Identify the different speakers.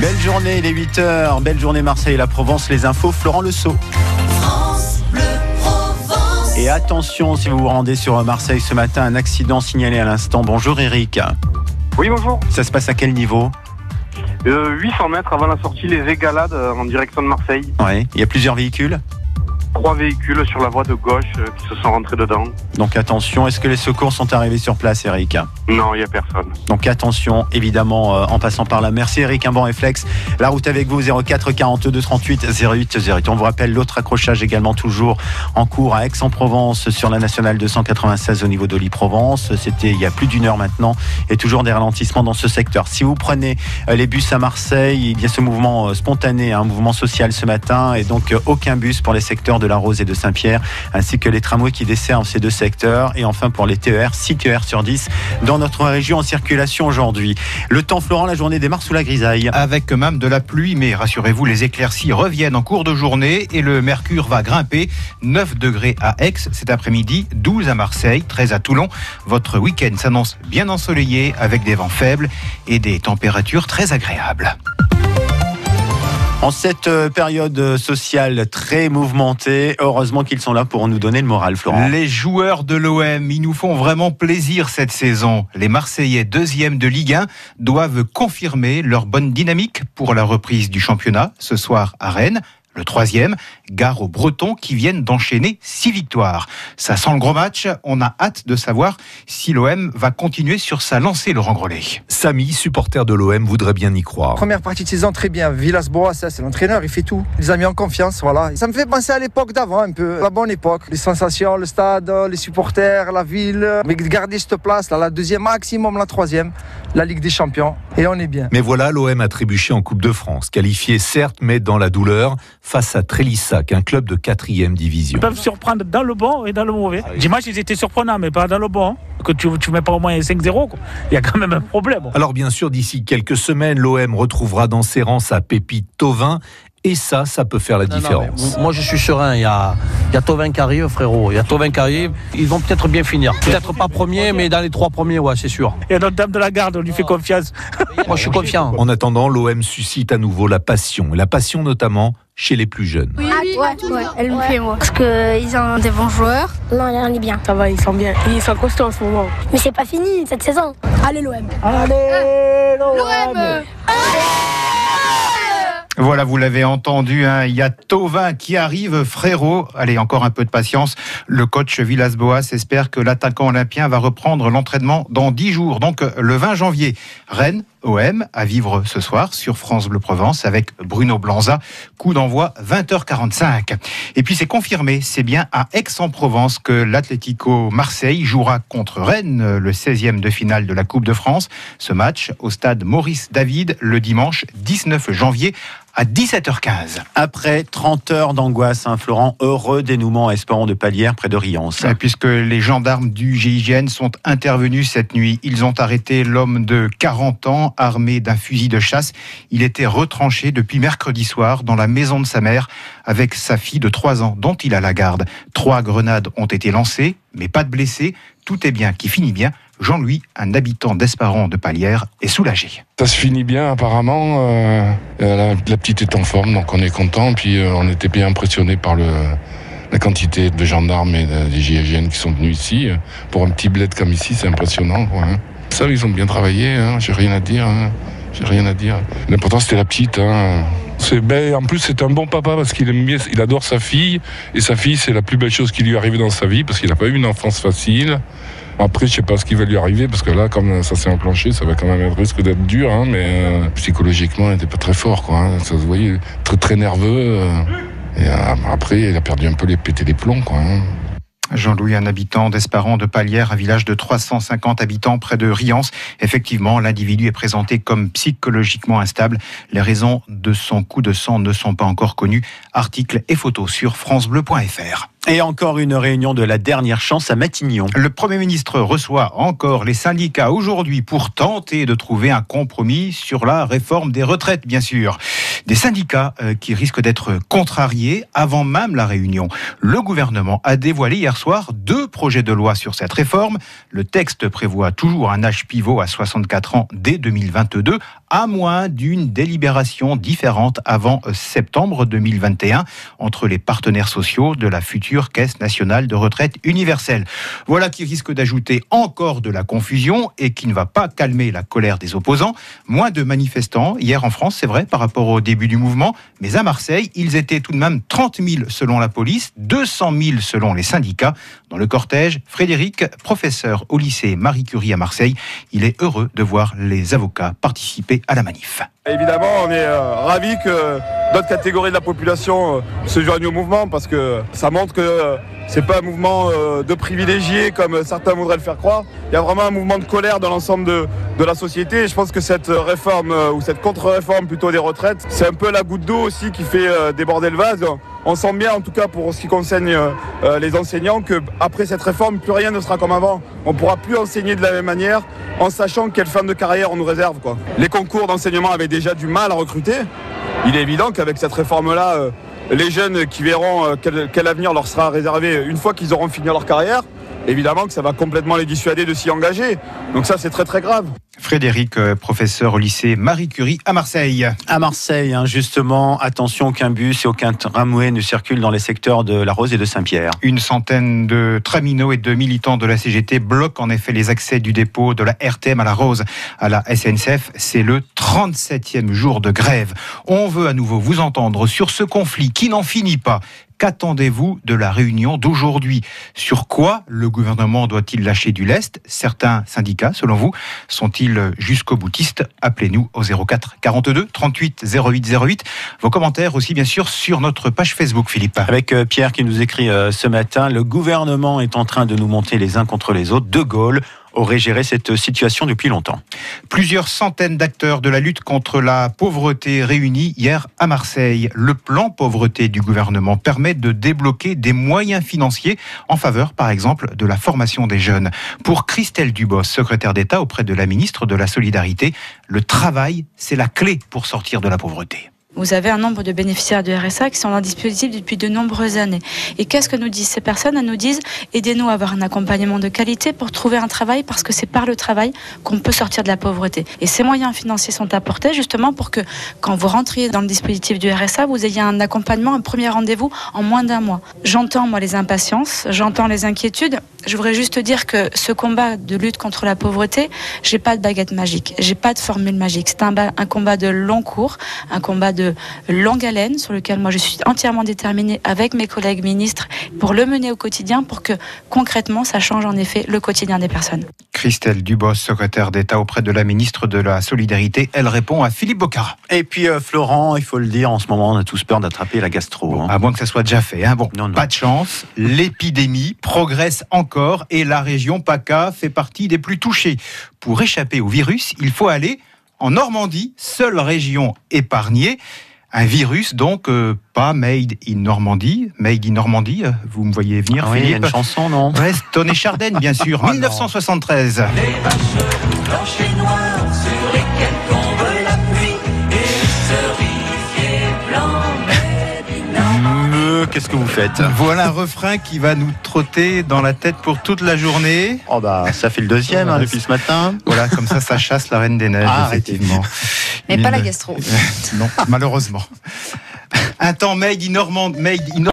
Speaker 1: Belle journée, il est 8h. Belle journée Marseille et la Provence. Les infos, Florent Lesault. Et attention, si vous vous rendez sur Marseille ce matin, un accident signalé à l'instant. Bonjour Eric.
Speaker 2: Oui, bonjour.
Speaker 1: Ça se passe à quel niveau ?
Speaker 2: 800 mètres avant la sortie Les Égalades en direction de Marseille.
Speaker 1: Ouais. Il y a plusieurs véhicules ?
Speaker 2: 3 véhicules sur la voie de gauche qui se sont rentrés dedans.
Speaker 1: Donc attention, est-ce que les secours sont arrivés sur place, Eric ?
Speaker 2: Non, il n'y a personne.
Speaker 1: Donc attention, évidemment, en passant par là. Merci Eric, un bon réflexe. La route avec vous, 04 42 38 08 08. On vous rappelle l'autre accrochage également toujours en cours à Aix-en-Provence sur la nationale 296 au niveau d'Oli-Provence. C'était il y a plus d'une heure maintenant et toujours des ralentissements dans ce secteur. Si vous prenez les bus à Marseille, il y a ce mouvement spontané, un mouvement social ce matin et donc aucun bus pour les secteurs de la Rose et de Saint-Pierre, ainsi que les tramways qui desservent ces deux secteurs. Et enfin pour les TER, 6 TER sur 10 dans notre région en circulation aujourd'hui. Le temps, Florent, la journée démarre sous la grisaille.
Speaker 3: Avec même de la pluie, mais rassurez-vous, les éclaircies reviennent en cours de journée et le mercure va grimper. 9 degrés à Aix cet après-midi, 12 à Marseille, 13 à Toulon. Votre week-end s'annonce bien ensoleillé avec des vents faibles et des températures très agréables.
Speaker 1: En cette période sociale très mouvementée, heureusement qu'ils sont là pour nous donner le moral, Florent.
Speaker 3: Les joueurs de l'OM, ils nous font vraiment plaisir cette saison. Les Marseillais, 2e de Ligue 1, doivent confirmer leur bonne dynamique pour la reprise du championnat ce soir à Rennes. Le 3e, gare aux Bretons qui viennent d'enchaîner 6 victoires. Ça sent le gros match. On a hâte de savoir si l'OM va continuer sur sa lancée, Laurent Grollet.
Speaker 4: Samy, supporter de l'OM, voudrait bien y croire.
Speaker 5: Première partie de saison, très bien. Villas-Boas, c'est l'entraîneur, il fait tout. Il les a mis en confiance, voilà. Ça me fait penser à l'époque d'avant, un peu. La bonne époque. Les sensations, le stade, les supporters, la ville. Mais garder cette place, là, la 2e, maximum la 3e. La Ligue des Champions. Et on est bien.
Speaker 4: Mais voilà, l'OM a trébuché en Coupe de France. Qualifié certes, mais dans la douleur, face à Trélissac, un club de 4e division.
Speaker 6: Ils peuvent surprendre dans le bon et dans le mauvais. Dimanche, ils étaient surprenants, mais pas dans le bon. Que tu mets pas au moins 5-0, quoi. Il y a quand même un problème.
Speaker 4: Alors bien sûr, d'ici quelques semaines, l'OM retrouvera dans ses rangs sa pépite Thauvin. Et ça peut faire la différence.
Speaker 7: Moi, je suis serein. Il y a Thauvin qui arrive, frérot. Il y a Thauvin qui arrive. Ils vont peut-être bien finir. Peut-être pas premier, mais dans les 3 premiers, ouais, c'est sûr.
Speaker 6: Et notre dame de la garde, on lui fait confiance.
Speaker 7: Moi, je suis confiant.
Speaker 4: En attendant, l'OM suscite à nouveau la passion. Et la passion notamment chez les plus jeunes.
Speaker 8: Oui, ouais, elle me fait, moi. Parce qu'ils ont des bons joueurs. Non, on est bien.
Speaker 9: Ça va, ils sont bien. Ils sont costauds en ce moment.
Speaker 8: Mais c'est pas fini cette saison. Allez, l'OM.
Speaker 9: Allez, l'OM.
Speaker 3: Voilà, vous l'avez entendu, hein, il y a Thauvin qui arrive, frérot. Allez, encore un peu de patience. Le coach Villas-Boas espère que l'attaquant olympien va reprendre l'entraînement dans 10 jours. Donc, le 20 janvier, Rennes, OM, à vivre ce soir sur France Bleu Provence avec Bruno Blanza. Coup d'envoi 20h45. Et puis, c'est confirmé, c'est bien à Aix-en-Provence que l'Atlético Marseille jouera contre Rennes, le 16e de finale de la Coupe de France. Ce match au stade Maurice David le dimanche 19 janvier à 17h15.
Speaker 1: Après 30 heures d'angoisse, Florent, heureux dénouement à Esperon de Palière près de Riance.
Speaker 3: Puisque les gendarmes du GIGN sont intervenus cette nuit. Ils ont arrêté l'homme de 40 ans armé d'un fusil de chasse. Il était retranché depuis mercredi soir dans la maison de sa mère avec sa fille de 3 ans dont il a la garde. 3 grenades ont été lancées, mais pas de blessés. Tout est bien qui finit bien. Jean-Louis, un habitant d'Esparon de Palière, est soulagé.
Speaker 10: Ça se finit bien apparemment, la petite est en forme donc on est content, puis on était bien impressionnés par la quantité de gendarmes et des GIGN qui sont venus ici. Pour un petit bled comme ici, c'est impressionnant, quoi, hein. Ça, ils ont bien travaillé, hein. J'ai rien à dire. L'important c'était la petite, hein. En plus c'est un bon papa parce qu'il aime bien, il adore sa fille, et sa fille c'est la plus belle chose qui lui est arrivée dans sa vie parce qu'il n'a pas eu une enfance facile. Après, je sais pas ce qui va lui arriver, parce que là, comme ça s'est enclenché, ça va quand même être risque d'être dur, hein, mais psychologiquement, il n'était pas très fort, quoi, hein. Ça se voyait très très nerveux. Et après, il a perdu un peu pété les plombs, quoi, hein.
Speaker 3: Jean-Louis, un habitant d'Esparon de Palière, un village de 350 habitants près de Riance. Effectivement, l'individu est présenté comme psychologiquement instable. Les raisons de son coup de sang ne sont pas encore connues. Articles et photos sur francebleu.fr.
Speaker 1: Et encore une réunion de la dernière chance à Matignon.
Speaker 3: Le Premier ministre reçoit encore les syndicats aujourd'hui pour tenter de trouver un compromis sur la réforme des retraites, bien sûr. Des syndicats qui risquent d'être contrariés avant même la réunion. Le gouvernement a dévoilé hier soir 2 projets de loi sur cette réforme. Le texte prévoit toujours un âge pivot à 64 ans dès 2022, à moins d'une délibération différente avant septembre 2021 entre les partenaires sociaux de la future Caisse nationale de retraite universelle. Voilà qui risque d'ajouter encore de la confusion et qui ne va pas calmer la colère des opposants. Moins de manifestants hier en France, c'est vrai, par rapport au début du mouvement, mais à Marseille, ils étaient tout de même 30 000 selon la police, 200 000 selon les syndicats. Dans le cortège, Frédéric, professeur au lycée Marie Curie à Marseille, il est heureux de voir les avocats participer à la manif.
Speaker 11: Évidemment, on est ravis que d'autres catégories de la population se joignent au mouvement parce que ça montre que c'est pas un mouvement de privilégiés comme certains voudraient le faire croire. Il y a vraiment un mouvement de colère dans l'ensemble de la société et je pense que cette réforme ou cette contre-réforme plutôt des retraites, c'est un peu la goutte d'eau aussi qui fait déborder le vase. On sent bien, en tout cas pour ce qui concerne les enseignants, qu'après cette réforme, plus rien ne sera comme avant. On ne pourra plus enseigner de la même manière en sachant quelle fin de carrière on nous réserve, quoi. Les concours d'enseignement avaient déjà du mal à recruter. Il est évident qu'avec cette réforme-là, les jeunes qui verront quel avenir leur sera réservé une fois qu'ils auront fini leur carrière, évidemment que ça va complètement les dissuader de s'y engager. Donc ça, c'est très très grave.
Speaker 3: Frédéric, professeur au lycée Marie Curie à Marseille.
Speaker 1: À Marseille, justement, attention, aucun bus et aucun tramway ne circulent dans les secteurs de La Rose et de Saint-Pierre.
Speaker 3: Une centaine de traminots et de militants de la CGT bloquent en effet les accès du dépôt de la RTM à La Rose à la SNCF. C'est le 37e jour de grève. On veut à nouveau vous entendre sur ce conflit qui n'en finit pas. Qu'attendez-vous de la réunion d'aujourd'hui ? Sur quoi le gouvernement doit-il lâcher du lest ? Certains syndicats, selon vous, sont-ils jusqu'au boutiste ? Appelez-nous au 04 42 38 08 08. Vos commentaires aussi, bien sûr, sur notre page Facebook, Philippe.
Speaker 1: Avec Pierre qui nous écrit ce matin, le gouvernement est en train de nous monter les uns contre les autres. De Gaulle aurait géré cette situation depuis longtemps.
Speaker 3: Plusieurs centaines d'acteurs de la lutte contre la pauvreté réunis hier à Marseille. Le plan pauvreté du gouvernement permet de débloquer des moyens financiers en faveur, par exemple, de la formation des jeunes. Pour Christelle Dubos, secrétaire d'État auprès de la ministre de la Solidarité, le travail, c'est la clé pour sortir de la pauvreté.
Speaker 12: Vous avez un nombre de bénéficiaires du RSA qui sont dans le dispositif depuis de nombreuses années. Et qu'est-ce que nous disent ces personnes ? Elles nous disent, aidez-nous à avoir un accompagnement de qualité pour trouver un travail, parce que c'est par le travail qu'on peut sortir de la pauvreté. Et ces moyens financiers sont apportés justement pour que, quand vous rentriez dans le dispositif du RSA, vous ayez un accompagnement, un premier rendez-vous en moins d'un mois. J'entends, moi, les impatiences, j'entends les inquiétudes. Je voudrais juste dire que ce combat de lutte contre la pauvreté, j'ai pas de baguette magique, j'ai pas de formule magique. C'est un combat de long cours, un combat de longue haleine sur lequel moi je suis entièrement déterminée avec mes collègues ministres pour le mener au quotidien pour que concrètement ça change en effet le quotidien des personnes.
Speaker 3: Christelle Dubos, secrétaire d'État auprès de la ministre de la Solidarité, elle répond à Philippe Bocara.
Speaker 1: Et puis Florent, il faut le dire, en ce moment on a tous peur d'attraper la gastro.
Speaker 3: Bon, à moins que ça soit déjà fait. Bon,
Speaker 1: non.
Speaker 3: Pas de chance, l'épidémie progresse encore et la région PACA fait partie des plus touchées. Pour échapper au virus, il faut aller en Normandie, seule région épargnée. Un virus, donc, pas made in Normandie. Made in Normandie, vous me voyez venir,
Speaker 1: oui,
Speaker 3: Philippe.
Speaker 1: Il y a une chanson, non ?
Speaker 3: Weston et Chardenne, bien sûr, 1973.
Speaker 13: Les vaches blanches et noires sur lesquelles tombe la pluie et cerisier blanc made in Normandie.
Speaker 1: Qu'est-ce que vous faites ?
Speaker 3: Voilà un refrain qui va nous trotter dans la tête pour toute la journée.
Speaker 1: Oh bah, ça fait le deuxième depuis ce matin.
Speaker 3: Voilà, comme ça chasse la Reine des Neiges, effectivement.
Speaker 14: Mais pas la gastro.
Speaker 3: Non, malheureusement. Un temps made in Normandie.